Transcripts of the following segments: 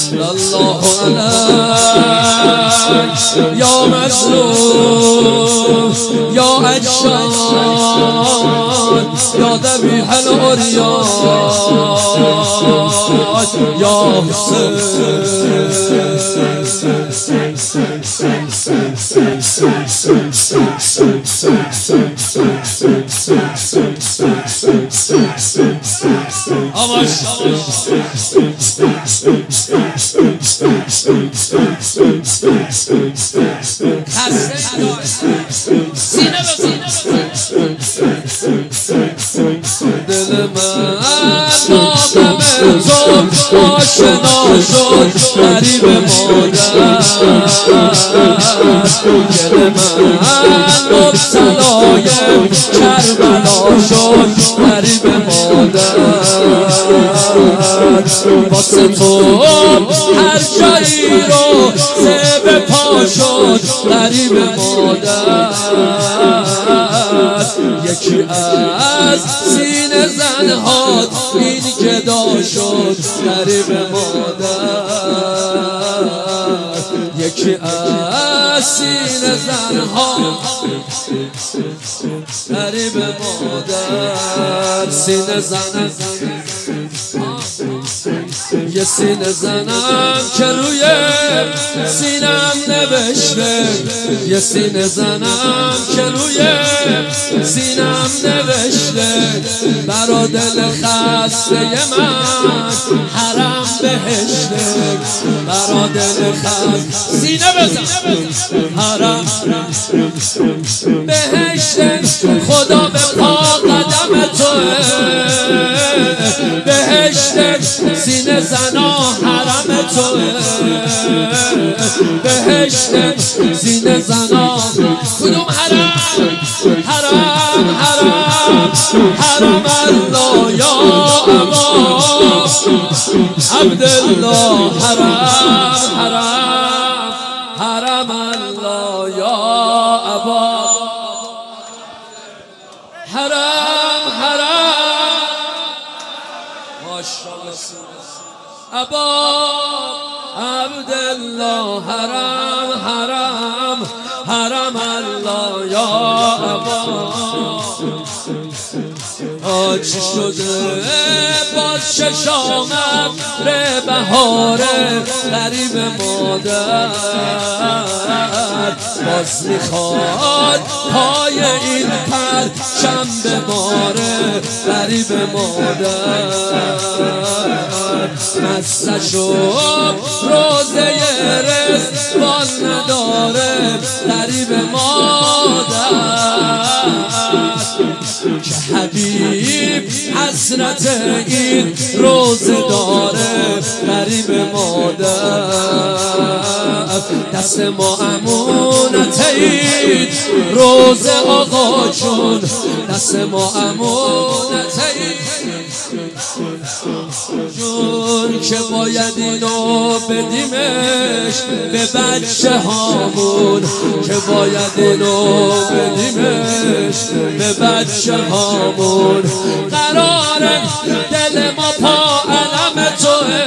الله علیک یا مظلوم یا عطشان یا ذبیح العریان یا حسین آواش سینه دل من نامم تو آشنا شد غریب مادر دل من مبتلای کربلا شد غریب مادر واسه تو هر جایی رو زب پا شد غریب مادر یکی از سینه زنهات این گدا شد غریب مادر یکی از سینه زنهات غریب مادر سینه زن یه سینه زنم که روی سینم نوشته یه سینه زنم که روی سینم نوشته برا دل خسته من حرم بهشته برا دل خسته سینه بزن حرم بهشته خدا به پا قدم توه بهشته سینه زنا حرم توه بهشته سینه زنا کدوم حرم حرم حرم حرم الله یا ابا عبدالله حرم حرم حرم الله یا ابا حرم حرم ماشاءالله ابا عبدالله حرم حرم حرم الله یا ابا چی شده باز چشامم ره بهاره غریب مادر باز میخواد پای این پرچم بباره غریب مادر مستشو روزه رزوان نداره غریب مادر که حبیب حسرت این روزه داره غریب مادر دست ما امونت این روزه آقا جون دست ما امونت این جون که باید اینو بدیمش به بچه هامون که باید اینو بدیمش به بچه هامون قراره دل ما پا علم توه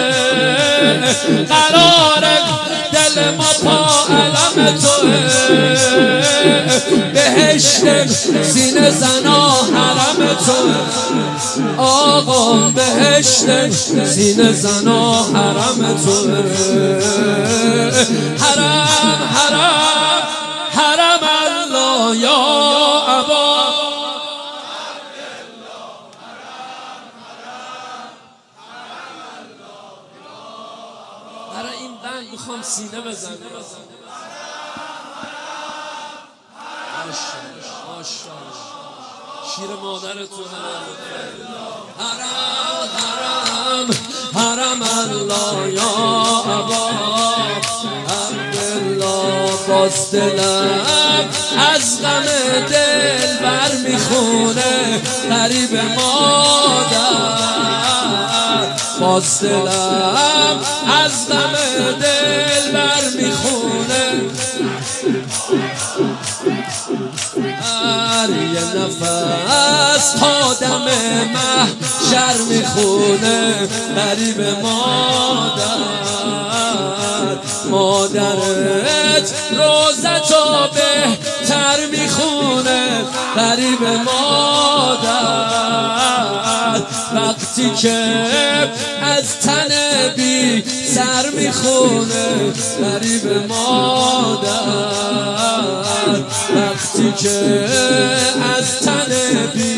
قراره دل ما پا علم توه بهشت سینه زنا حرم توه آقا بهشت سینه زنا حرم توه حرم حرم حرم الله یا ابا برای این بند میخوام سینه بزنم شیر مادر تو حرم حرم حرم الله یا ابا عبدالله باز دلم از غم دل بر میخونه غریب مادر باز دلم از غم دل بر میخونه یه نفس تا دم محشر میخونه غریب مادر مادرت روزتو بهتر میخونه غریب مادر وقتی که از تن بی سر میخونه غریب مادر وقتی که از تن بی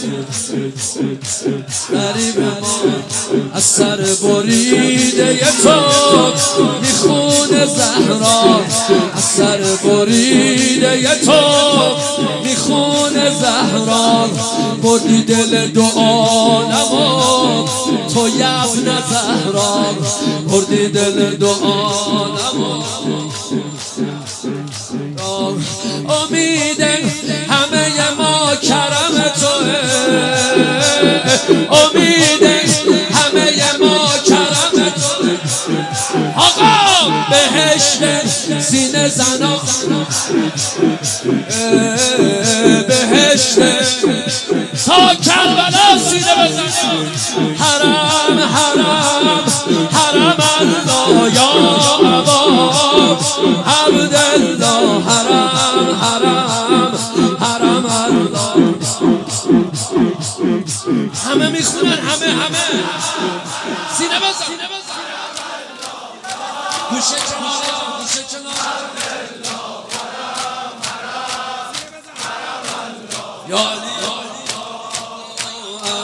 غریب مادر از سر بریده تو میخونه زهرا از سر بریده تو میخونه زهرا بردی دل دو عالمو تو یبن زهرا بردی دل دو عالمو امید همه ما کرم توه امید همه ما کرم توه آقا بهشت سینه زنا بهشت تا کربلا سینه بزن حرم حرم حرم الله یا ابا عبدالله حرم حرم حرم الله همه میخونن همه سینه بزن گوشه کنار یا علی